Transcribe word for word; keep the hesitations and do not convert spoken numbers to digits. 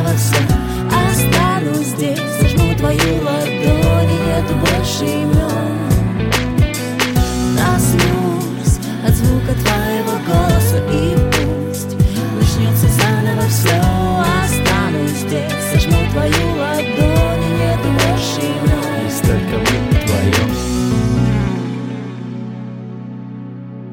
заново все. Останусь здесь, сожму твою ладонь, и нету больше имен. Проснусь от звука твоего голоса, и пусть начнется заново все. Останусь здесь, сожму твою